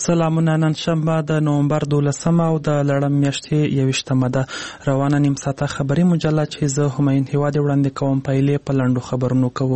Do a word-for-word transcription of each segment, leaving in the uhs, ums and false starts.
سلامونه. نن شنبه د نومبر دولسمه او د لړم میاشتې یویشتمه ده. روانه نیم ساعته خبري مجله چې زه همایون هیواد وړاندې کوم پیلې په لنډو خبرونو کوو.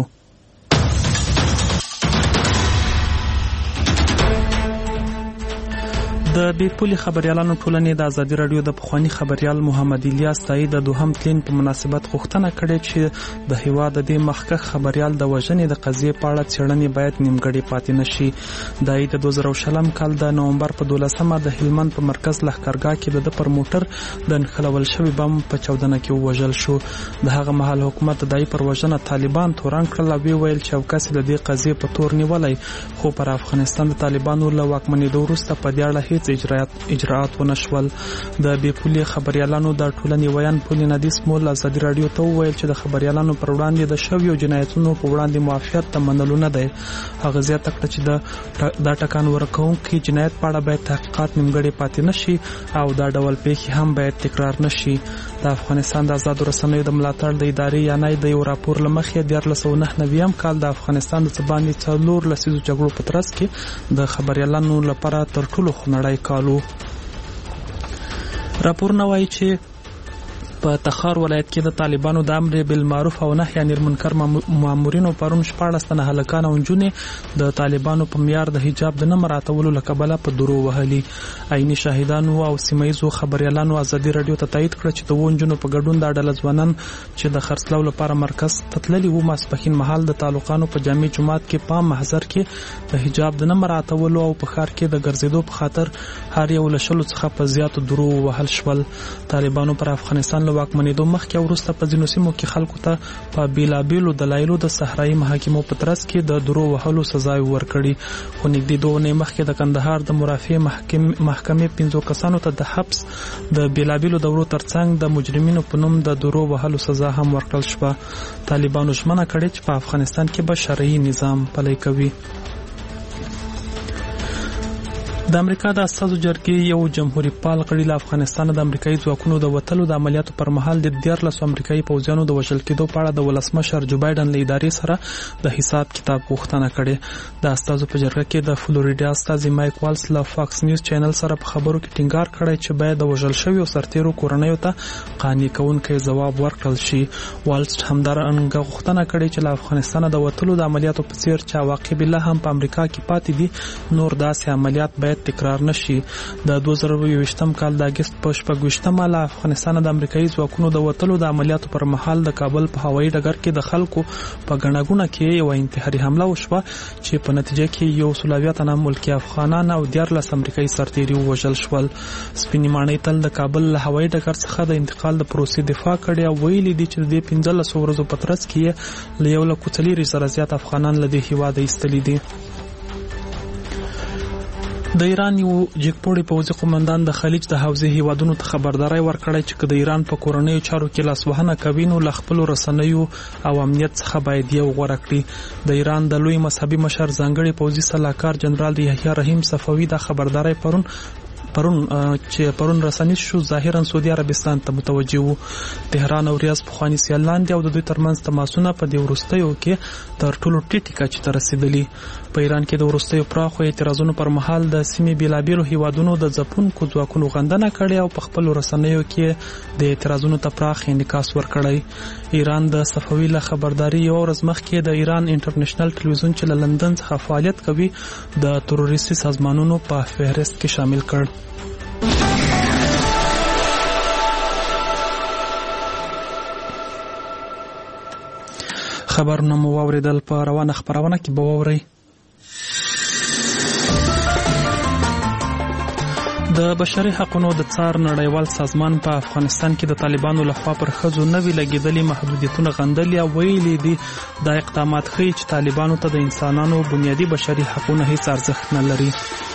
د بیپولي خبريالانو ټولنې د ازادي رادیو د پخوانی خبريال محمد الیاس تایید د دوهم تلین په مناسبت غوښتنه کړې چې د هیواد د مخکښ خبريال د وژنې د قضیې په اړه څېړنې باید نیمګړې پاتې نشي. د دوه زره شلم کال د نومبر په دولسمه د هلمند په مرکز لښکرګاه کې د پر موټر د انخلول شوی بم په چاودنه کې وژل شو. د هغه مهال حکومت د دای پر وژنه طالبان تورن کړل او ویل چې اوکاس د دې قضیې په تور نیولای، خو پر افغانستان د طالبانو له واکمنېدو وروسته په دې اړه هیڅ اجرات اجرات ونشول. د بیپولي خبريالانو د ټولنې ویان پولي ندیس مول ازادي رادیو ته وویل چې د خبريالانو پر وړاندې د شویو جنایتونو په وړاندې معافیت ته منلو نه دی. هغه زیاته کړه چې د دا ټکان ورکوونکي جنایت په اړه باید تحقیقات نیمګړې پاتې نشي او دا ډول پیښې هم باید تکرار نشي. د افغانستان د آزادو رسنیو د ملاتړ د ادارې یانای د یو راپور له مخې د دیارلس سوه نهه نوي کال د افغانستان د څبانې څلور لسیزو جګړو په ترڅ کې د خبريالانو لپاره تر ټولو خونړی کالو. راپورونه وایي چې په تخار ولایت کې د طالبانو د امر بالمعروف او نهي عن المنکر مامورینو پرون شپاړس تنه هلکان او نجونې د طالبانو په معیار د حجاب د نه مراعاتولو له کبله په درو وهلي. عیني شاهدانو او سیمایزو خبريالانو ازادي رادیو ته تایید کړ چې د وو نجونو په ګډون د ډله ځوانان چې د خرڅلاو لپاره مرکز ته تللي وو ماسپښین مهال د تعلقانو په جامع جماعت کې په محضر کې د حجاب د نه مراعاتولو او په ښار کې د ګرځېدو په خاطر هر یو له شلو څخه په زیاتو درو وهل شول. طالبانو پر افغانستان واکمنېدو مخکې او وروسته په ځینو سیمو کې خلکو ته په بیلابیلو دلایلو د صحرایي محاکمو په ترڅ کې د درو وهلو سزاوي ورکړي، خو نږدې دوه اونۍ مخکې د کندهار د مرافعې محکمې پنځو کسانو ته د حبس د بیلابیلو دورو ترڅنګ د مجرمینو په نوم د درو وهلو سزا هم ورکړل شوه. طالبانو ژمنه کړې چې په افغانستان کې به شرعي نظام پلی کوي. د امریکا د استازو جرګې یو جمهوریت پال غړي له افغانستان د امریکایي ځواکونو د وتلو د عملیاتو پر مهال د دیارلس امریکایي پوځیانو د وژل کېدو په اړه د ولسمشر جو بایدن له ادارې سره د حساب کتاب غوښتنه کړې. د استازو په جرګه کې د فلوریډا استازي مایک والز له فاکس نیوز چینل سره په خبرو کې ټینګار کړی چې باید د وژل شویو سرتیرو کورنیو ته قانع کوونکی ځواب ورکړل شي. والز همدارنګه غوښتنه کړې چې له افغانستان د وتلو د عملیاتو په څیر چې عواقب لا هم په امریکا کې پاتې دي نور داسې عملیات باید تکرار نشي. د دوه زره یوویشتم کال د اگست په شپږویشتمه له افغانستان د امریکایي ځواکونو د وتلو د عملیاتو پر مهال د کابل په هوایي ډګر کې د خلکو په ګڼه کې یو انتحاري حمله وشوه چې په نتیجه کې یو سل اویا تنه ملکي افغانان او دیارلس امریکایي سرتیري وژل شول. سپینې ماڼۍ تل د کابل له هوایي ډګر څخه د انتقال د پروسې دفاع کړې او ویلي دي چې د پنځلسو ورځو په ترڅ کې له یو لک څلوېښت زره زیات افغانان له دې هیواده ایستلي دي. د ایران یو جګپوړی پوځي قومندان د خلیج د حوزې هیوادونو ته خبرداري ورکړی چې که د ایران په کورنیو چارو کې لاسوهنه کوي نو له خپلو رسنیو او امنیت څخه باید یو غوره کړي. د ایران د لوی مذهبي مشر ځانګړي پوځي سلاکار جنرال یحیی رحیم صفوي د خبرداري پرون پرون چې پرون رسنیز شو ظاهرا سعودي عربستان ته متوجه وو. تهران او ریاض پخواني سیالان دي او د دوی ترمنځ تماسونه په دې وروستیو کې تر ټولو ټیټه کچه ته رسیدلي. په ایران کې د وروستیو پراخو اعتراضونو پر مهال د سیمې بیلابیلو هیوادونو د ځپونکو ځواکونو غندنه کړې او په خپلو رسنیو کې د اعتراضونو ته پراخ انعکاس ورکړی. ایران د صفوي له خبرداري یو ورځ مخکې د ایران انټرنیشنل ټلویزیون چې له لندن څخه فعالیت کوي د تروریستي سازمانونو په فهرست کې شامل کړ. خبرونه مو واوریدل. په روانه خبرونه کې به واورئ د بشري حقوقو د څار نړیوال سازمان په افغانستان کې د طالبانو لخوا پر ښځو نوي لګېدلي محدودیتونه غندلي او ویلي دي دا اقدامات ښیي چې طالبانو ته د انسانانو بنیادي بشري حقونه هیڅ ارزښت نه لري.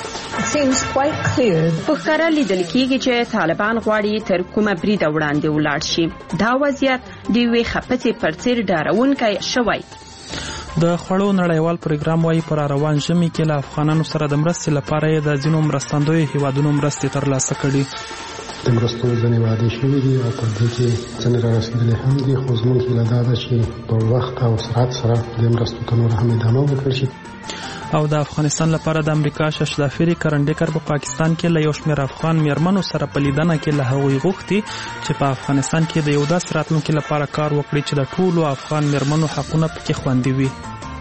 په ښکاره لیدل کېږي چې طالبان غواړي تر کومه بریده وړاندې ولاړ شي. دا وضعیت د یوې خپڅې پر څیر ډارونکی شوی. د خوړو نړیوال پروګرام وايي پر روان ژمي کې له افغانانو سره د مرستې لپاره یې د ځینو مرستندویو هیوادونو مرستې ترلاسه کړي. د مرستو ځینې وعدې شوي دي او په دې کې ځینې رارسېدلې هم دي، خو زموږ هیله دا ده چې په وخت او سرعت سره د مرستو ته نور هم ادامه ورکړل شي. او د افغانستان لپاره د امریکا ششلافری کرنډیکر په پاکستان کې له یو شمېر افغان میرمنو سره په لیدنه کې له هغوی غوښتي چې په افغانستان کې د یو داسې راتلونکي لپاره کار وکړي چې د ټولو افغان میرمنو حقونه پکې خوندي وي.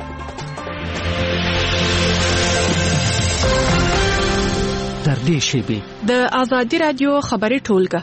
در دې شیبې د ازادي رادیو خبري ټولګه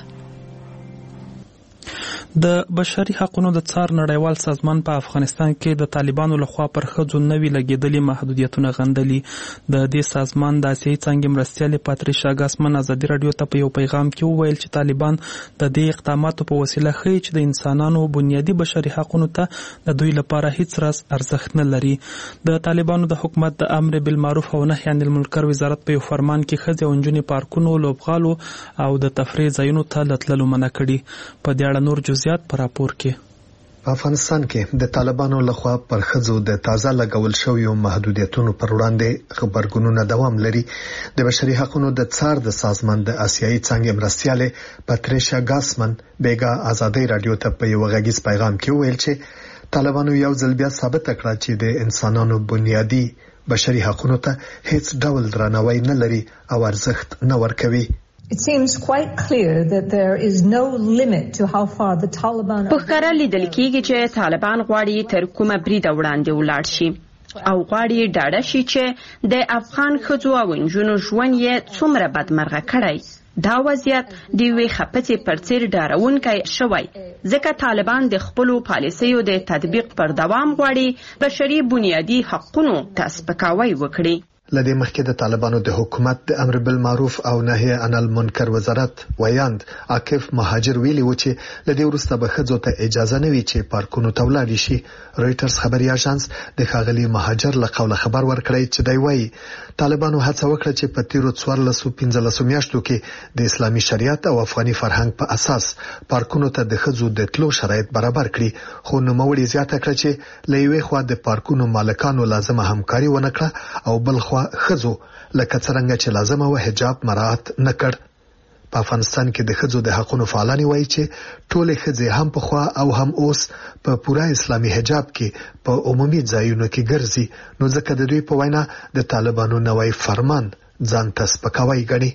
د بشري حقوقو د څار نړیوال سازمان په افغانستان کې د طالبانو لخوا پر ښځو نوي لګېدلي محدودیتونه غندلي. د دې سازمان د آسیایي څانګې مرستیالې پاتریشا ګاسمن ازادي رادیو ته په یو پیغام کې وویل چې طالبان د دې اقداماتو په وسیله ښیي چې د انسانانو بنیادي بشري حقوقو ته د دوی لپاره هیڅ راز ارزښت نه لري. د طالبانو د حکومت د امر بالمعروف او نهي عن المنکر وزارت په یو فرمان کې ښځې او نجونې پارکونو، لوبغالو او د تفریح ځایونو ته له تللو منع کړي. په دې اړه نور جزئیات په راپور کې. په افغانستان کې د طالبانو لخوا پر ښځو د تازه لګول شویو محدودیتونو پر وړاندې خبرګونونه دوام لري. د بشري حقوقو د څار د سازمان د آسیایي څانګې مرستیالې پاتریشا ګاسمن بیګا ازادي رادیو ته په یو غږیز پیغام کې ویل چې طالبانو یو ځل بیا ثابت کړ چې د انسانانو بنیادي بشري حقوقو ته هیڅ ډول درناوی نه لري او ارزښت نه ورکوي. It seems quite clear that there is no limit to how far the Taliban په ښکاره لیدل کېږي چې طالبان غواړي تر کومه بریده وړاندې ولاړ شي او غواړي ډاډه شي چې د افغان ښځو او نجونو ژوند یې څومره بدمرغه کړی. دا وضعیت د یوې خپڅې پر څیر ډارونکی شوی ځکه طالبان د خپلو پالیسیو د تطبیق پر دوام غواړي بشري بنیادي حقوقو ته سپکاوی وکړي. لدې مخکې د طالبانو د حکومت د امر بالمعروف او نهي عن المنکر وزارت ویاند عاکف مهاجر ویلي و چې لدې وروسته به ښځو ته اجازه نه وي چې پارکونو ته ولاړ شي. رويټرز خبري اژانس د ښاغلي مهاجر له قوله خبر ورکړی چې دی وایي طالبانو هڅه وکړه چې په تیرو څوارلس پنځلس میاشتو کې د اسلامي شریعت او افغاني فرهنګ په اساس پارکونو ته د ښځو د تلو شرایط برابر کړي. خو نوموړي زیاته کړه چې له یوې خوا د پارکونو مالکانو لازمه همکاري ونه کړه او بل خوا خزو لکه څنګه چې لازمه و حجاب مراعات نکړ. په افغانستان کې د خزو د حقوقو فعالان وایي چې ټول خزې هم په خوا او هم اوس په پوره اسلامي حجاب کې په عمومي ځایونو کې ګرځي، نو ځکه د دوی په وینا د طالبانو نوی فرمان ځان ته سپکاوی ګڼي.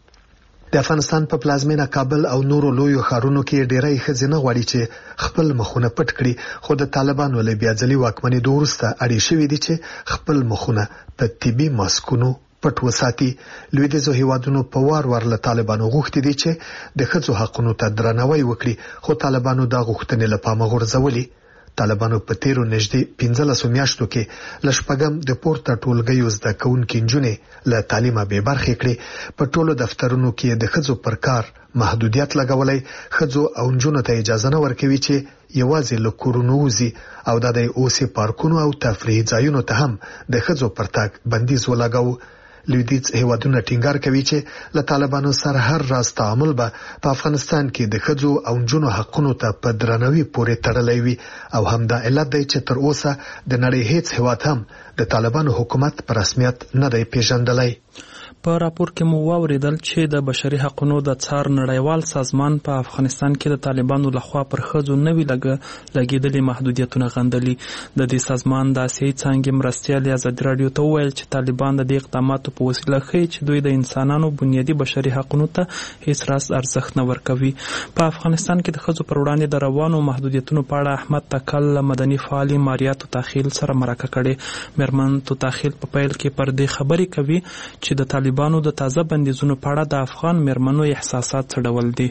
د افغانستان په پلازمینه کابل او نورو لویو ښارونو کې ډېری ښځې نه غواړي چې خپل مخونه پټ کړي، خو د طالبانو له بیا ځلي واکمنېدو وروسته اړې شوي دي چې خپل مخونه په طبي ماسکونو پټ وساتي. لویدیځو هیوادونو په وار وار له طالبانو غوښتي دي چې د ښځو حقونو ته درناوی وکړي، خو طالبانو دا غوښتنې له پامه غورځولې. طالبانو په تیرو نږدې پنځلسو میاشتو کې له شپږم د پورته ټولګیو زده کوونکي نجونې له تعلیمه بې برخې کړې. په ټولو دفترونو کې د ښځو پر کار محدودیت لګولای، ښځو او نجونو ته اجازه نه ورکوي چې یوازې له کورونو وځي او دا د اوسې پارکونو او تفریح ځایونو ته هم د ښځو پر تګ بندیز ولګاوه. لویدیځ هیوادونه ټینګار کوي چې له طالبانو سره هر راز تعامل به په افغانستان کې د ښځو او نجونو حقوقو ته په درناوي پورې تړلی وي او همدا علت دی چې تر اوسه د نړۍ هیڅ هیواد هم د طالبانو حکومت په رسمیت نه دی پیژندلی. په راپور کې مو واوریدل چې د بشري حقوقو د څار نړیوال سازمان په افغانستان کې د طالبانو لخوا پر ښځو نوي لګېدلي محدودیتونه غندلي. د دې سازمان د آسیایي څانګې مرستیالې ازادي رادیو ته وویل چې طالبان د دې اقداماتو په وسیله ښیي چې دوی د انسانانو بنیادي بشري حقوقو ته هیڅ راز ارزښت نه ورکوي. په افغانستان کې د ښځو پر وړاندې د روانو محدودیتونو په اړه احمد تکل له مدني فعالې ماریا توتاخیل سره مرکه کړې. مېرمن توتاخیل په پیل کې پر دې خبرې کوي چې د طالبانو د تازه بندیزونو په اړه د افغان میرمنو احساسات څه ډول دي.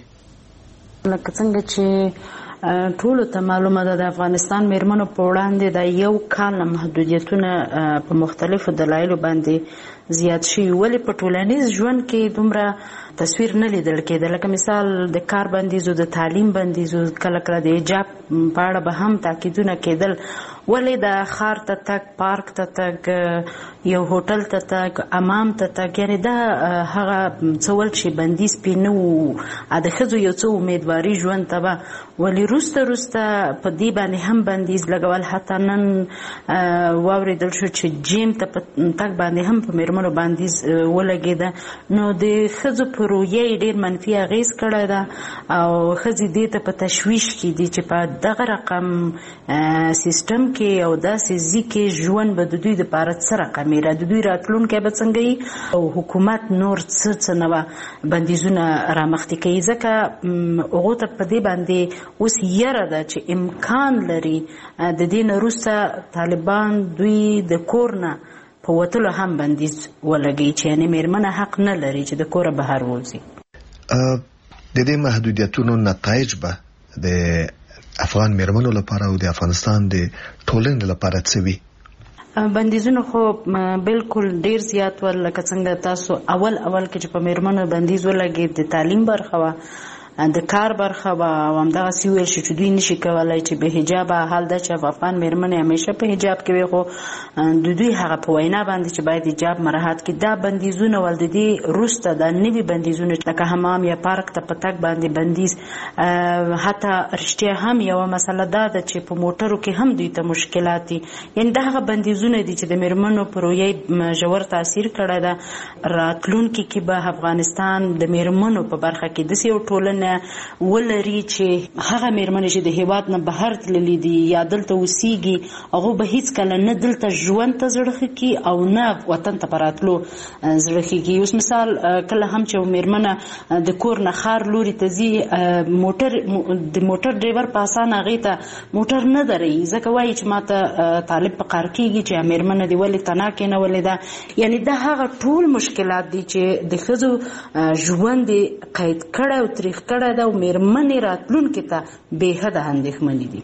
لکه څنګه چې ټولو ته معلومه ده د افغانستان میرمنو په وړاندې د یو کال محدودیتونه په مختلفو دلایلو باندې زیات شوي، ولې په ټولنیز ژوند کې دومره تصویر نه لیدل کېده. لکه مثال د کار بندیزو، د تعلیم بندیزو، کله کله د حجاب په اړه به هم تاکیدونه کېدل، ولې د ښار ته تګ، پارک ته تګ، یو هوټل ته تګ، امام ته تګ، یعنې دا هغه څه ول چې بندیز پې نه و، د ښځو یو څه امیدواري ژوند ته به، ولې وروسته وروسته په دې باندې هم بندیز لګول. حتی نن واورېدل شو چې جیم ته په تګ باندې هم په میرمنو بندیز ولګېده. نو د ښځو په رویه یې ډېر منفي اغېز کړی ده او ښځې دې ته په تشویش کې دي چې په دغه رقم سیستم کې او داسې ځي کې ژوند به د دوی دپاره څه رقمې را د دوی راتلونکی به څنګه وي او حکومت نور څه څه نوه بندیزونه رامخکې کوي ځکه هغو ته په دې باندې اوس یره ده چې امکان لري د دې نه وروسته طالبان دوی د کور نه په وتلو هم بندیز ولګوي چې یعنې میرمنه حق نه لري چې د کوره بهر ووځي. د دې محدودیتونو نتایج به د افغان میرمنو لپاره او د افغانستان د ټولنې لپاره څه وي؟ بندیزونه خو بالکل ډیر زیات ول لکه څنګه تاسو اول اول کې چې په میرمنو بندیز ولګېد د تعلیم برخه وه د کار برخه وه او همدغسې ویل شو چې دوی نشي کولی چې به حجابه حال ده چې افغان میرمنې همیشه په حجاب کې وي خو د دوی هغه په وینا باندې چې باید حجاب مراعات کړي دا بندیزونه ول د دې وروسته دا نوي بندیزونه لکه حمام یا پارک ته په تګ باندې بندیز حتی رښتیا هم یوه مسله دا ده چې په موټرو کې هم دوی ته مشکلات دي یعنې دا هغه بندیزونه دي چې د میرمنو په رویه ژور تاثیر کړی ده راتلونکي کې به افغانستان د میرمنو په برخه کې داسې یو ټولنه ولري چې هغه میرمنې چې د هیواد نه بهر تللي دي یا دلته اوسیږي هغو به هیڅکله نه دلته ژوند ته زړه ښه کړي او نه وطن ته په راتلو زړه ښه کړي. اوس مثال کله هم چې میرمنه د کور نه ښار لوري ته ځي موټر د موټر ډریور په اسانه هغې ته موټر نه دروي ځکه وایي چې ما ته طالب په قار کېږي چې میرمنه دې ولې تنا کېنولې ده یعنې دا هغه ټول مشکلات دي چې د ښځو ژوند یې قید کړی او تریخ کړی دا او میرمنې راتلونکي ته بې حده اندېښمنې دي.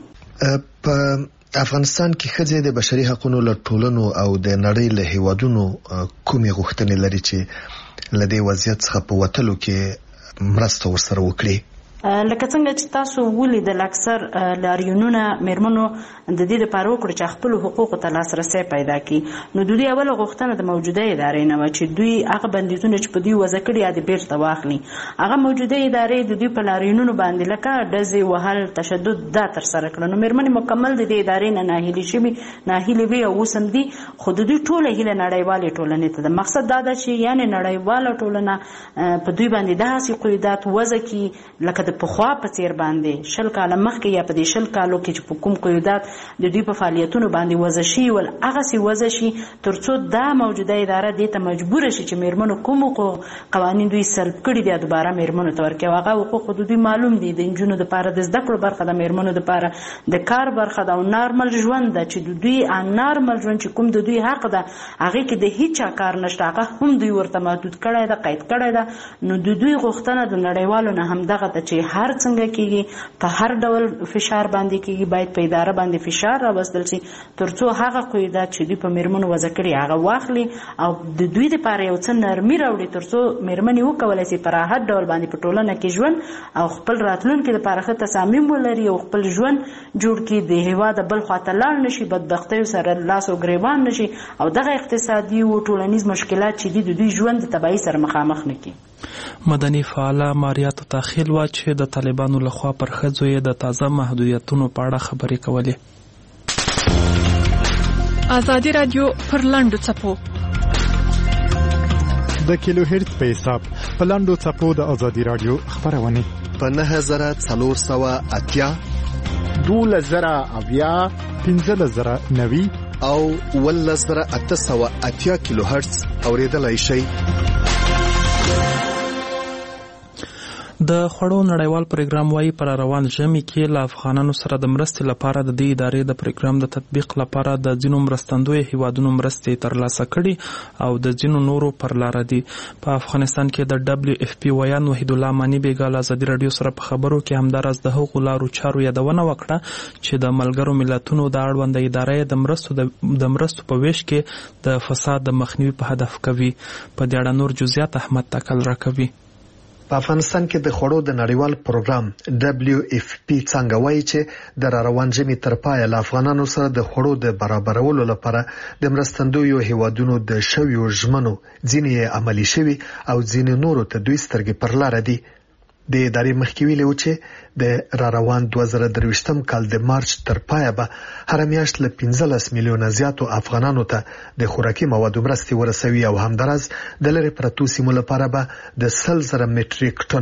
په افغانستان کې ښځې د بشري حقونو له ټولنو او د نړۍ له هیوادونو کومې غوښتنې لري چې له دې وضعیت څخه په وتلو کې مرسته ورسره وکړي؟ لکه څنګه چې تاسو ولیدل اکثر لاریونونه میرمنو د دې لپاره وکړي چې خپلو حقوقو ته لاسرسی پیدا کړي نو د دوی اوله غوښتنه د موجوده ادارې نه وه چې دوی هغه بندیزونه چې په دوی وضع کړي یا د بیرته واخلي هغه موجوده ادارې د دوی په لاریونونو باندې لکه ډزې وهل تشدد دا ترسره کړه نو میرمنې مکمل د دې ادارې نه ناهیلې شوي ناهیلې وي او اوس هم دي خو د دوی ټوله هیله نړیوالې ټولنې ته ده مقصد دا ده چې یعنې نړیواله ټولنه په دوی باندې داسې قیودات وضع کړي لکه د پخوا په څیر باندې شل کاله مخکې یا په دې شل کالو کې چې په کوم قیودات د دوی په فعالیتونو باندې وضع شي ول هغسې وضع شي تر څو دا موجوده اداره دې ته مجبوره شي چې میرمنو کوم قوانین دوی سلب کړي دي دوباره میرمنو ته ورکړي او هغه حقوق د دوی معلوم دي د نجونو دپاره د زده کړو برخه د میرمنو دپاره د کار برخه ده او نارمل ژوند ده چې د دوی نارمل ژوند چې کوم د دوی حق ده هغې کې د هیچا کار نشته هغه هم دوی ورته محدود کړی ده قید کړی ده نو د دوی غوښتنه د نړیوالو نه همدغه ده چې هر څنګه کېږي په هر ډول فشار باندې کېږي باید په اداره باندې فشار راوستل شي تر څو هغه قیودات چې دوی په میرمنو وضع کړي هغه واخلي او د دوی دپاره یو څه نرمي راوړي تر څو میرمنې وکولی شي په راحت ډول باندې په ټولنه کې ژوند او خپل راتلونکي دپاره ښه تصامیم ولري او خپل ژوند جوړ کړي د هېواده بل خواته لاړ نه شي بدبختیو سره لاس او ګریوان نه شي او دغه اقتصادي او ټولنیز مشکلات چې دي د دوی ژوند د تباهي سره مخامخ نه کړي. مدني فعاله ماریا تخیل وا چې د طالبانو لخوا پر ښځو یې د تازه محدودیتونو په اړه خبرې کولې. ازادي رادیو پر لاندو څپو د کیلو هرت په حساب په لاندو څپو د ازادي رادیو خبرونه په نه زره څلور سوه اتیا دولس زره اویا پنځلس زره نوي او ولس زره اته سوه اتیا کیلو هرتز اوریدلای شئ. د خوړو نړیوال پروګرام وايي پر روان ژمي کې له افغانانو سره د مرستې لپاره د دې ادارې د پروګرام د تطبیق لپاره د ځینو مرستندوی هیوادونو مرستې ترلاسه کړي او د ځینو نورو پر لاره دي. په افغانستان کې د دبليو اف پی ویان وحید الله مانی بیګال ازادي رادیو سره په خبرو کې همدارس د هغو لارو چارو یادونه وکړه چې د ملګرو ملتونو د اړوند ادارې د مرستو د مرستو په ویش کې د فساد د مخنیوي په هدف کوي. په دې اړه نور جزئیات احمد تکل راکوي. په افغانستان کې د خوړو د نړیوال پروګرام دبليو اف پی څنګه وایي چې د روان ژمي تر پایه له افغانانو سره د خوړو د برابرولو لپاره د مرستندویو هیوادونو د شویو ژمنو ځینې عملي شوي او ځینې نورو ته دوی سترګې پر لاره دي. د ادارې مخکې ویلي و چې د را روان دوه زره درویشتم کال د مارچ تر پایه به هره میاشت له پنځلس میلیونه زیاتو افغانانو ته د خوراکي موادو مرستې ورسوي او همدارس د لرې پرتو سیمو لپاره به د سل زره مټریک ټنه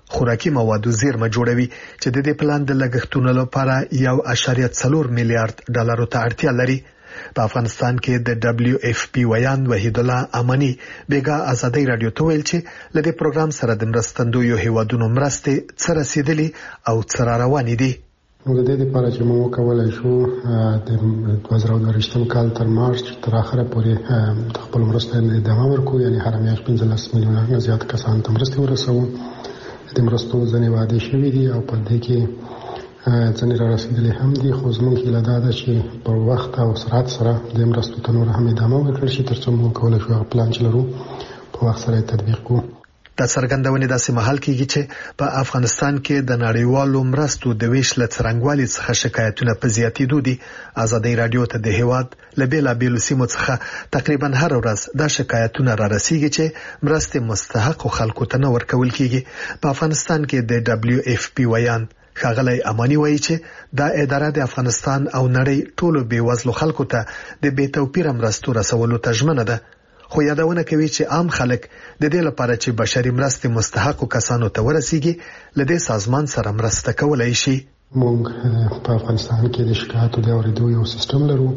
خوراکي موادو زیرمه جوړوي چې د دې پلان د لګښتونو لپاره یو اشاریه څلور میلیارډ ډالرو ته اړتیا لري. په افغانستان کې د دبليو اف پی ویان وحید الله امانی بیګا ازادي رادیو ته ویل چې لدې پروګرام سره د مرستندویو هیوادونو مرستې څه رسیدلي او څه روانې دي. نو د دې لپاره چې موږ کولای شو د دوه زره دوه ویشتم کال تر مارچ تر اخره پورې د خپل مرستې ادامه ورکړو، یعنی هر میاشت پنځلس میلیونه نه زیات کسان ته مرستې ورسوو. د مرستو ځنې وعده شوې دي او په دې کې ځنې را رسیدلې هم دي، خو زموږ هیله دا ده چې په وخت او سرعت سره د مرستو ته نور هم ادامه ورکړل شي تر څو موږ کولای شو هغه پلان چې لرو په وخت سره تطبیق کړو. دا څرګندونه داسې مهال کېږي چې په افغانستان کې د نړیوالو مرستو د ویش له څرنګوالي څخه شکایتونه په زیاتېدو دي. ازادي رادیو ته د هیواد له بیلابیلو سیمو څخه تقریبا هر ورځ دا شکایتونه را رسیږي چې مرستې مستحقو خلکو ته نه ورکول کېږي. په افغانستان کې د دبليو اف پی ویان ښاغلی امانی وایي چې دا اداره د افغانستان او نړۍ ټولو بیوزلو خلکو ته د بې توپیره مرستو رسولو ته ژمنه ده، خو یادونه کوي چې عام خلک د دې لپاره چې بشري مرستې مستحقو کسانو ته ورسیږي له دې سازمان سره مرسته کولای شي. موږ په افغانستان کې د شکایتو د اورېدو یو سیستم لرو،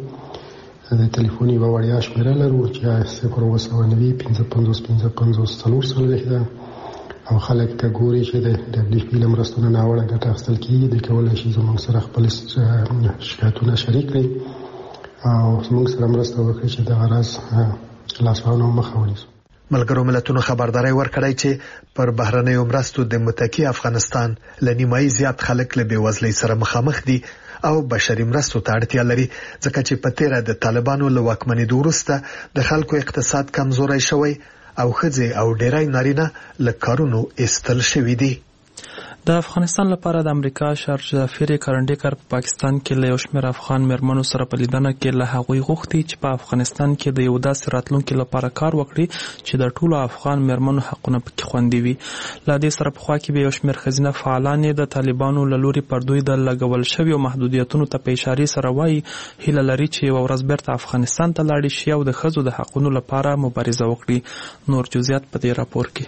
د ټلیفوني یوه وړیا شمیره لرو چې صفر اوه سوه نوي پنځه پنځوس پنځه پنځوس څلور څلوېښت ده او خلک ته ګوري چې د دبليو پی له مرستو نه ناوړه ګټه اخیستل کېږي. دوی کولی شي زموږ سره خپل شکایتونه شریک کړي او زموږ سره مرسته وکړي چې دغه راز لاسوهنو مخه ونیسو. ملګرو ملتونو خبرداري ورکړی چې پر بهرنیو مرستو د متکی افغانستان له نیمایي زیات خلک له بېوزلۍ سره مخامخ دي او بشري مرستو ته اړتیا لري، ځکه چې په تیره د طالبانو له واکمنېدو وروسته د خلکو اقتصاد کمزوری شوی او ښځې او ډیری نارینه له کارونو ایستل شوي دي. د افغانستان لپاره د امریکا شارجافیر کارنډیکر په پاکستان کې له یو شمېر افغان میرمنو سره په لیدنه کې له هغوی غوښتي چې په افغانستان کې د یو داسې راتلونکي لپاره کار وکړي چې د ټولو افغان میرمنو حقونه پکې خوندي وي. له دې سره پخوا کې به یو شمېر ښځینه فعالان د طالبانو له لوري پر دوی د لګول شویو محدودیتونو ته په اشارې سره وایي هیله لري چې یوه ورځ بیرته افغانستان ته لاړې شي او د ښځو د حقونو لپاره مبارزه وکړي. نور جزئیات په دې راپور کې.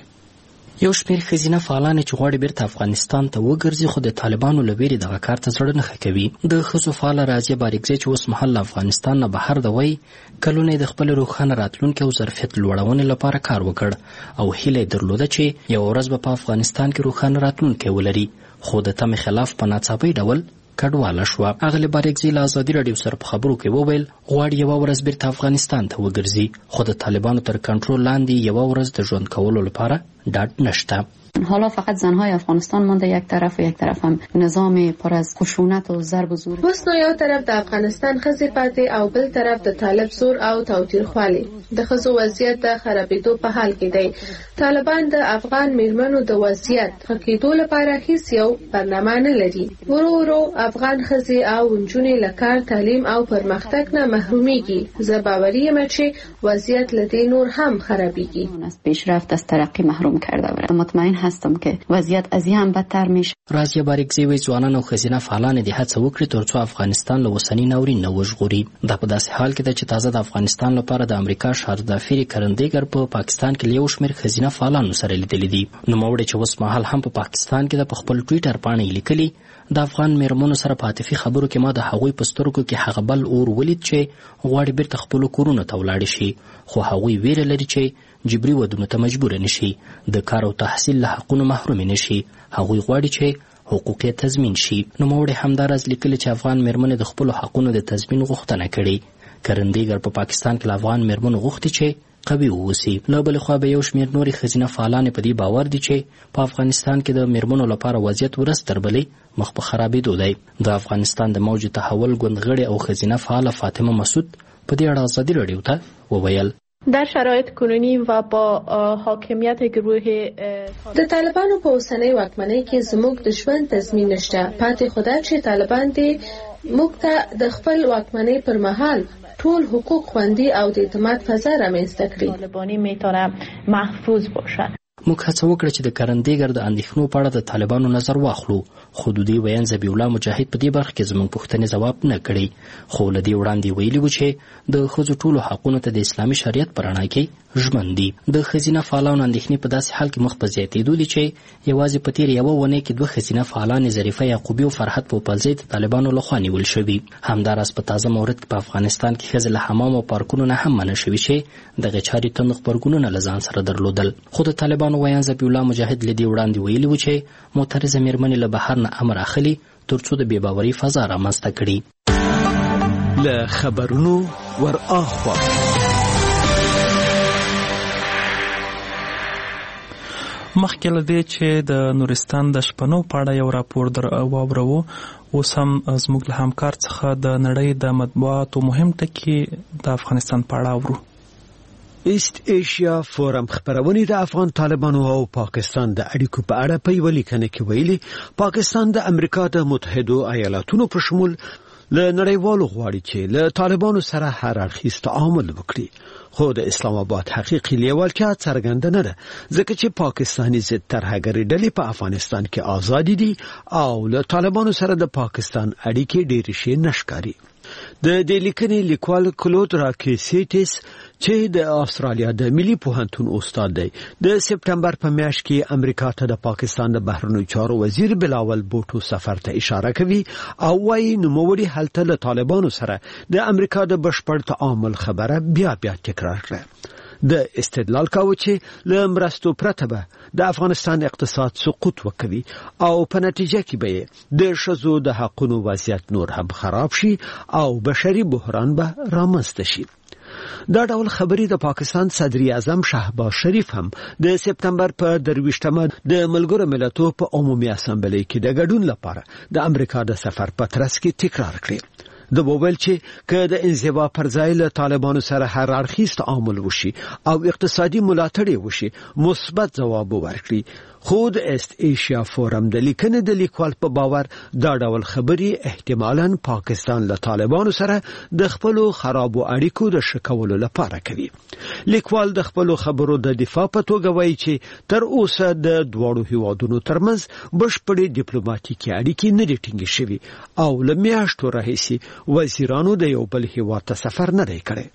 یو شمېر ښځینه فعالان چې غواړي بیرته افغانستان ته وګرځي خو د طالبانو له ویرې دغه کار ته زړه نه ښه کوي. د ښځو فعاله راضیه بارکزی چې اوس مهال له افغانستان نه بهر ده وایي کلونه د خپل روښانه راتلونکي او ظرفیت لوړونې لپاره کار وکړ او هیله یې درلوده چې یوه ورځ به په افغانستان کې روښانه راتلونکی ولري، خو د تمې خلاف په ناڅاپي ډول کډواله شوه. اغلې بارکزی له ازادي راډیو سره په خبرو کې وویل غواړي یوه ورځ بیرته افغانستان ته وګرځي، خو د طالبانو تر کنټرول لاندې یوه ورځ د ژوند کولو لپاره ډاډ نشته. حالا فقط زنهای افغانستان مانده، یک طرف و یک طرف هم نظام پر از خشونت و ضرب و زور. اوس نو یو طرف د افغانستان ښځې پاتې او بل طرف د طالب زور او توتیرخوالي. د ښځو وضعیت د خرابېدو په حال کې دی. طالبان د افغان میرمنو د وضعیت ښه کېدو لپاره هیڅ یو برنامه نه لري. ورو ورو افغان ښځې او نجونې له کار، تعلیم او پرمختګ نه محرومیږي. زه باوري یم چې وضعیت له دې نور هم خرابېږي. از پیشرفت از ترقی محروم کرده برد. مطمئن هستم که وضعیت از این هم بدتر میشه. راضیه بارکزی وایي ځوانان او ښځینه فعالان دې هڅه وکړي ترڅو افغانستان له اوسني ناورین نه وژغوري. دا په داسې حال کې ده چې تازه د افغانستان لپاره د امریکا شارجافیر کارنډیکر په پاکستان کې له یو شمېر ښځینه فعالانو سره لیدلي دي. نوموړی چې اوس مهال هم په پا پاکستان کې ده په خپل ټویټر پاڼه یې لیکلي د افغان میرمنو سره په عاطفي خبرو کې ما د هغوی په سترګو کې هغه بل اور ولید چې غواړي بیرته خپلو کورونو ته ولاړې شي، خو هغوی ویره لري چې جبري ودونو ته مجبوره نشي، د کار او تحصیل له حقونو محروم نشي. هغوی غواړي چې حقوق یې تضمین شي. نوموړی همداراز لیکلي چې افغان میرمنې د خپلو حقونو د تضمین غوښتنه کړې. کارنډیکر په پاکستان کې له افغان میرمنو غوښتي چې قوي واوسي. له بلې خوا به یو شمېر نورې ښځینه فعالانې په دې باور دي چې په افغانستان کې د میرمنو لپاره وضعیت ورځ تر بلې مخ په خرابېدو دی. د افغانستان د موج تحول ګوند غړې او ښځینه فعاله فاطمه مسعود په دې اړه ازادي راډیو ته وویل در شرایط کنونی و با حاکمیت گروه د طالبانو په اوسنۍ واکمنۍ کې زموږ د ژوند تضمین نشته. پاتې خدا چې طالبان دې موږ ته د خپل واکمنۍ پر مهال ټول حقوق خوندي او د اعتماد فضا رامنځته کړي. طالبانی میتونه محفوظ باشد. موږ هڅه وکړه چې د کرندېګر د اندېښنو په اړه د طالبانو نظر واخلو، خو د دوی ویاند ذبیح الله مجاهد په دې برخه کې زموږ پوښتنې ځواب نه کړی، خو له دې وړاندې ویلي وو چې د ښځو ټولو حقونو ته د اسلامي شریعت په رڼا کې ژمن دي. د ښځینه فعالانو اندېښنې په داسې حال کې مخ په زیاتېدو دي چې یوازې په تېر یوه اونۍ کې دوه ښځینه فعالانې ظریفه یعقوبي او فرحت پوپلزی د طالبانو لخوا نیول شوي. همداراز په تازه مورد کې په افغانستان کې ښځې له حمام او پارکونو نه هم منع شوي چې دغې چارې توند غبرګونونه له ځان سره درلودل. خو د طالبانو ویاند ذبیح الله مجاهد له دې وړاندې ویلي وو چې معترضه مېرمنې له بهر نه امر اخلي تر څو د بې باورۍ فضا رامنځته کړي. له خبرونو ور اخوا مخکې له دې چې د نورستان د شپنو په اړه یو راپور در واورو، اوس هم زموږ له همکار څخه د نړۍ د مطبوعاتو مهم ټکي د افغانستان په اړه اورو. ایست ایشیا فورم خبرونه د افغان طالبانو او پاکستان د اړیکو په اړه په یوه لیکنه کې ویلي پاکستان د امریکا د متحده ایالاتونو په شمول له نړیوالو غواړي چې له طالبانو سره هر اړخیز تعامل وکړي، خو د اسلام آباد حقیقي لیوالتیا څرګنده نه ده ځکه چې پاکستاني ضد ترهګري ډلې په افغانستان کې آزاد دي او له طالبانو سره د پاکستان اړیکې ډېرې ښې نه ښکاري. د دې لیکنې لیکوال کلود راکیسیټس چې د استرالیا د ملي پوهنتون استاد دی د سپټمبر په میاشت کې امریکا ته د پاکستان د بهرنیو چارو وزیر بلاول بوټو سفر ته اشاره کوي او وايي نوموړي هلته له طالبانو سره د امریکا د بشپړ تعامل خبره بیا بیا تکرار کړه. د استدلال کاوه چې له مرستو پرته به د افغانستان اقتصاد سقوط وکوي او په نتیجه کې به د ښځو د حقونو وضعیت نور هم خراب شي او بشري بحران به رامنځته شي. دا ډول خبرې د پاکستان صدر اعظم شهباز شریف هم د سپټمبر په درویشتمه د ملګرو ملتونو په عمومي اسامبلې کې د ګډون لپاره د امریکا د سفر په ترڅ کې تکرار کړی. د وویل چې که د انزوا پر ځای له طالبانو سره هر اړخیز تعامل وشي او اقتصادي ملاتړ وشي مثبت ځواب ورکړي، خو د ایست ایشیا فورم د لیکنې د لیکوال په باور دا ډول خبرې احتمالاً پاکستان له طالبانو سره د خپلو خرابو اړیکو د ښه کولو لپاره کوي. لیکوال د خپلو خبرو د دفاع په توګه وایي چې تر اوسه د دواړو هیوادونو ترمنځ بشپړې ډیپلوماټیکي اړیکې نه دي ټینګې شوي او له میاشتو راهیسې وزیرانو د یو بل هیواد ته سفر نه دی کړی.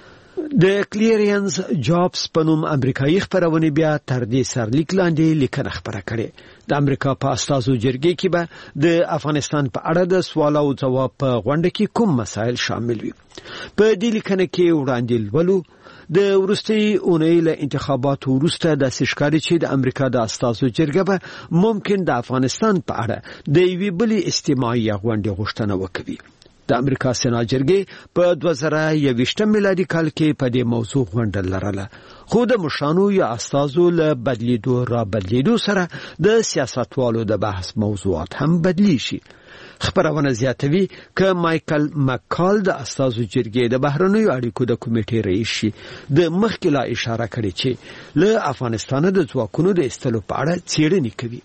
د کلیرینز جابز په نوم امریکایي خبرونه بیا تر دې سرلیک لاندې لیکنه خبره کړې. د امریکا په استازو جرګې کې به د افغانستان په اړه د سوال او ځواب په غونډه کې کوم مسایل شامل وي. په دې لیکنه کې وړاندې لولو د وروستي اونۍ له انتخاباتو وروسته د سشکاري چې د امریکا د استازو جرګه به ممکن د افغانستان په اړه د یوې بلې استماعي غونډې غوښتنه وکړي. د امریکا سنا جرګې په دوه زره یوویشتم میلادي کال کې په دې موضوع غونډه لرله، خو د مشرانو یا استازو له بدلیدو را بدلیدو سره د سیاستوالو د بحث موضوعات هم بدلی شي. خبرونه زیاتوي که مایکل مکال د استازو جرګې د بهرنیو اړیکو د کمیټې رئیس شي د مخکې لا اشاره کړې چې له افغانستان د ځواکونو د ایستلو په اړه څېړنې کوي.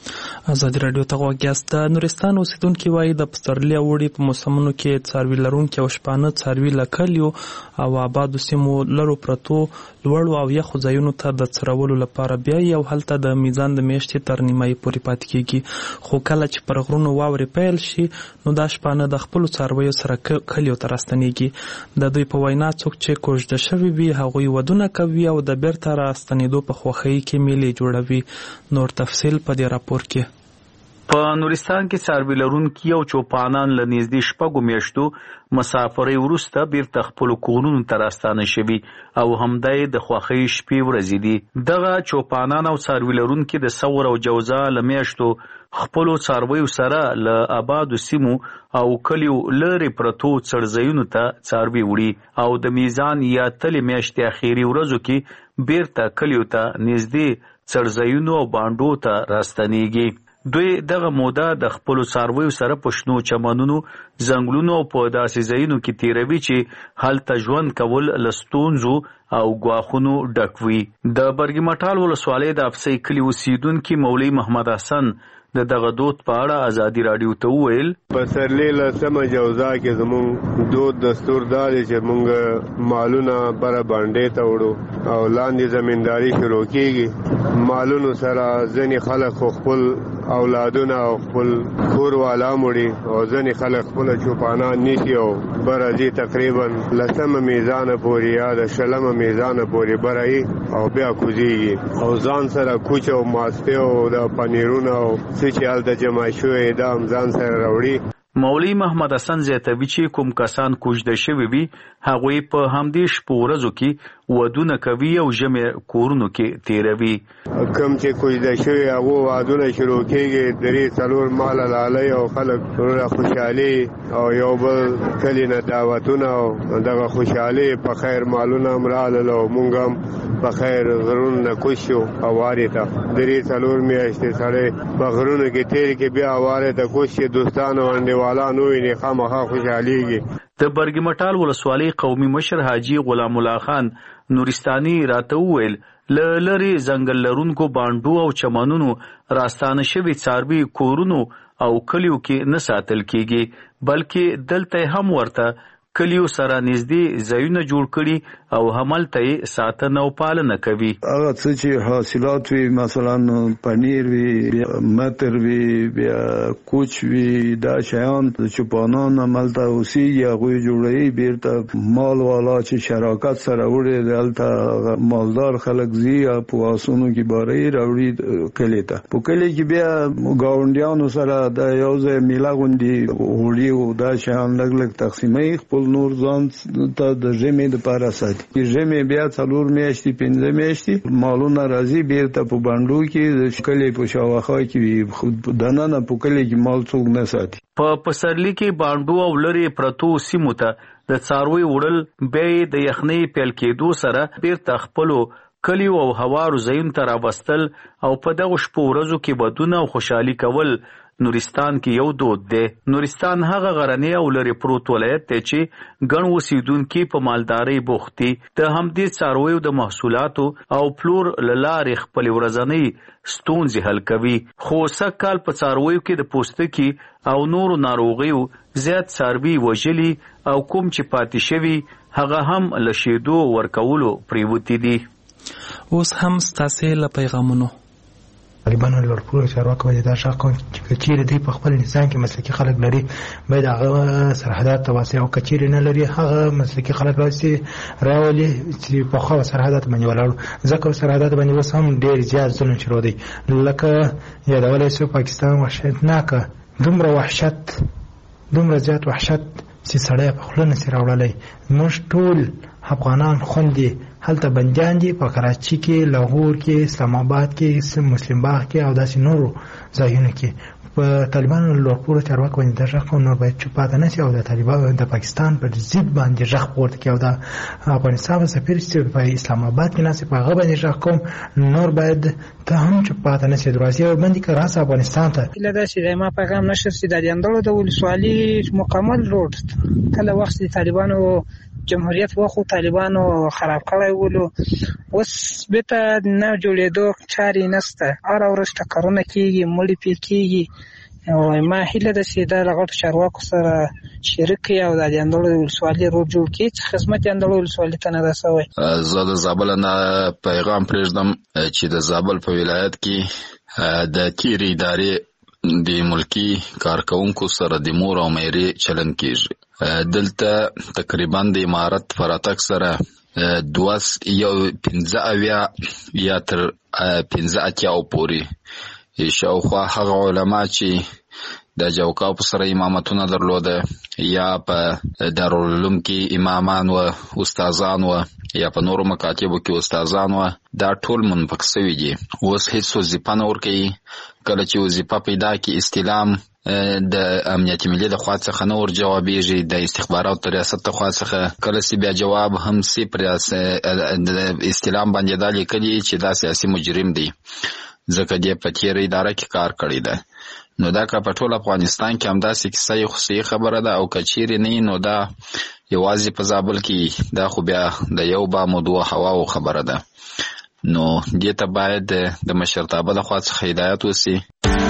ازادي راډیو ته غواګیاست. د نورستان اوسیدونکي وایي د پسرلي او وړي په موسمونو کې څاروي لرونکي او شپانه څاروي له کلیو او آبادو سیمو لرو پرتو لوړو او یخو ځایونو ته د څرولو لپاره بیایي او هلته د میزان د میاشتې تر نیمایي پورې پاتې کیږي. خو کله چې پر غرونو واورې پیل شي نو دا شپانه د خپلو څارویو سره کلیو ته راستنیږي. د دوی په وینا څوک چې کوژده شوي وي هغوی ودونه کوي او د بیرته راستنیدو په خوښۍ کې میلې جوړوي. نور تفصیل په دې راپور کې. په نورستان کې څاروي لرونکي او چوپانان له نږدې شپږو میاشتو مسافرۍ وروسته بیرته خپلو کورونو ته راستانه شوي او همدا یې د خوښۍ شپې ورځې دي. دغه چوپانان او څاروي لرونکي د ثور او جوزا له میاشتو خپلو څارویو سره له آبادو سیمو او کلیو لرې پرتو څړځایونو ته څاروي وړي او د میزان یا تلې میاشتې اخیري ورځو کې بیرته کلیو ته نږدې څړځایونو او بانډو ته راستنیږي. دوی دغه موده د خپلو څارویو سره په شنو چمنونو، ځنګلونو او په داسې ځایونو کې تیروي چې هلته ژوند کول له ستونزو او ګواښونو ډک وي. د برګي مټال ولسوالۍ د افسۍ کلي اوسیدونکي مولوي محمد حسن د دغه دود په اړه ازادي رادیو ته وویل په سرلی لسمه جوزا کې زموږ دود دستور دا دی چې موږ مالونه بره باندې ته وړو او لاندې زمینداری شروع کیږي. مالونو سره ځینې خلک خپل اولادونه او خپل کور والا مړي او ځینې خلک خپل چوپانان نیسي او بره ځي تقریبا لسمه میزانه پورې یا د شلمه میزانه پورې بره یي او بیا کوزیږي او ځان سره کوچ او ماسپې او د پنیرونه او څه چې هلته جمع شوی دا هم ځان سره راوړي. مولوي محمد حسن زیاتوي چې کوم کسان کوژده شوي وي هغوی په همدې شپو ورځو کې ودونه کوي او ژمې کورونو کې تیروي. کوم چې کوژده شوي هغو وادونه شروع کېږي درې څلور ماله لالی او خلک ټوله خوشحالي او یو بل کلي نه دعوتونه او دغه خوشحالي په خیر مالونه هم رالل او مونږ هم په خیر غرونو نه کوز شو هوارې ته درې څلور میاشتې سړی په غرونو کې تېرې کې بیا هوارې ته کوز شي دوستانو انډیوالان وویني خامخا خوشحالېږي. د برګ مټال ولسوالۍ قومي مشر حاجي غلام الله خان نورستاني راته وویل له لرې ځنګل لرونکو بانډو او چمنونو راستانه شوي څاروي کورونو او کلیو کې نه ساتل کیږي بلکې دلته هم ورته کلیو سره نږدې ځایونه جوړ کړي او همالته یې ساتنه او پالنه کوي. هغه څه چې حاصلات وي مثلا پنیر وي متر وي بیا کوچ وي دا شیان د چوپانان همالته اوسیږي هغوی جوړوي بیرته مال والا چې شراکت سره وړي دلته مالدار خلک ځي په آسونو کې بارې راوړي کلي ته په کلي کې بیا ګاونډیانو سره د یو ځای میله غوندې وړي او دا شیان لږ لږ تقسیموي خپل نور ځان ته د ژمې دپاره ساتي. ژمې بیا څلور میاشتې پنځه میاشتې مالونه راځي بیرته په بانډو کې د کلي په شاوخوا کې وي دننه په کلي کې مال څوک نه ساتي. په پسرلي کې بانډو او لرې پرتو سیمو ته د څاروي وړل بیا یې د یخنۍ پیل کېدو سره بیرته خپلو کلیو او هوارو ځایونو ته راوستل او په دغو شپو ورځو کې بدونه او خوشحالي کول نورستان کې یو دود دی. نورستان هغه غرنی او لرې پروت ولایت دی چې ګڼ اوسیدونکي په مالدارۍ بوخت دي. د همدې څارویو د محصولاتو او پلور له لارې خپلې ورځنۍ ستونزې حل کوي. خو سږ کال په څارویو کې د پوستکي او نورو ناروغیو زیات څاروي وژلي او کوم چې پاتې شوي هغه هم له شیدو ورکولو پریوتي دي. اوس هم ستاسې له پیغامونو طالبانو لوړپوړو چارواکو باید دا شک کوي چې کچېرې دوی په خپل نظام کې مسلکي خلک لري باید هغه سرحدات ته واسي او کچېرې نه لري هغه مسلکي خلک راسي راولي چې په خوا سرحدات باندې ولاړو ځکه سرحدات باندې اوس هم ډېر زیات ظلم شروع دی لکه یادولی شو پاکستان وحشتناکه دومره وحشت دومره زیات وحشت چې سړی په خوله نسي راوړلی. موږ ټول افغانان خوندې هلته بندیان دي په کراچي کې لاهور کې اسلام آباد کې مسلم باغ کې او داسې نورو ځایونو کې په طالبانو لوړپوړو چارواکو باندې دا غږ نور باید چوپ پاتې نه شي او د طالبانو د پاکستان پر ضد باندې غږ پورته کړي او د افغانستان سفیر چې په اسلام آباد کې ناسي په هغه باندې غږ کوم نور باید ته هم چوپ پاتې نه شي دروازې باندې که راځه افغانستان ته کله داسې ما پیغام نشر سي د اندړو د ولسوالي مکمل روډ کله وخت طالبانو جمهوریت واخو طالبانو خراب کړی ولو اوس بیت نه جوړېدو چاري نسته ار ورځ ټکرونه کیږي مړی پی کیږي او ما هیله ده چې دا لغړ چارواکو سره شریک او د اندړو ولسوالي روډ جوړ کړي چې خدمت اندړو ولسوالي ته نه رسوي. زه د زابل نه پیغام پرېږدم چې د زابل په ولایت کې د تیری ادارې د ملکی کارکونکو سره د مور او مېرې چلن کیږي. دلته تقریبا د امارت فراتک سره دوس یو پنځه اویا یا تر پنځه اتیاو پورې شاوخوا هغه علما چې د جوکاو په سره امامتونه درلوده یا په دارالعلوم کې امامان و استادان و یا په نورو مکاتبو کې استادان و دا ټول منفق سوي دي. اوس هیڅ وظیفه نه ورکوي. کله چې وظیفه پیدا کړي استلام د امنیت ملي د خوا څخه نه ور جوابېږي د استخباراتو ریاست د خوا څخه کله چې بیا جواب هم سي پر د استلام باندې دا لیکلي چې دا سیاسي مجرم دی ځکه دې په تېره اداره کې کار کړی ده. نو دا که په ټول افغانستان کې همداسې کیسه یې خو صحیح خبره ده او که چیرې نه نو دا یوازې په زابل کې دا خو بیا د یو بام او دوه هواو خبره ده. نو دې ته باید د مشرتابه د خوا څخه هدایت وسي.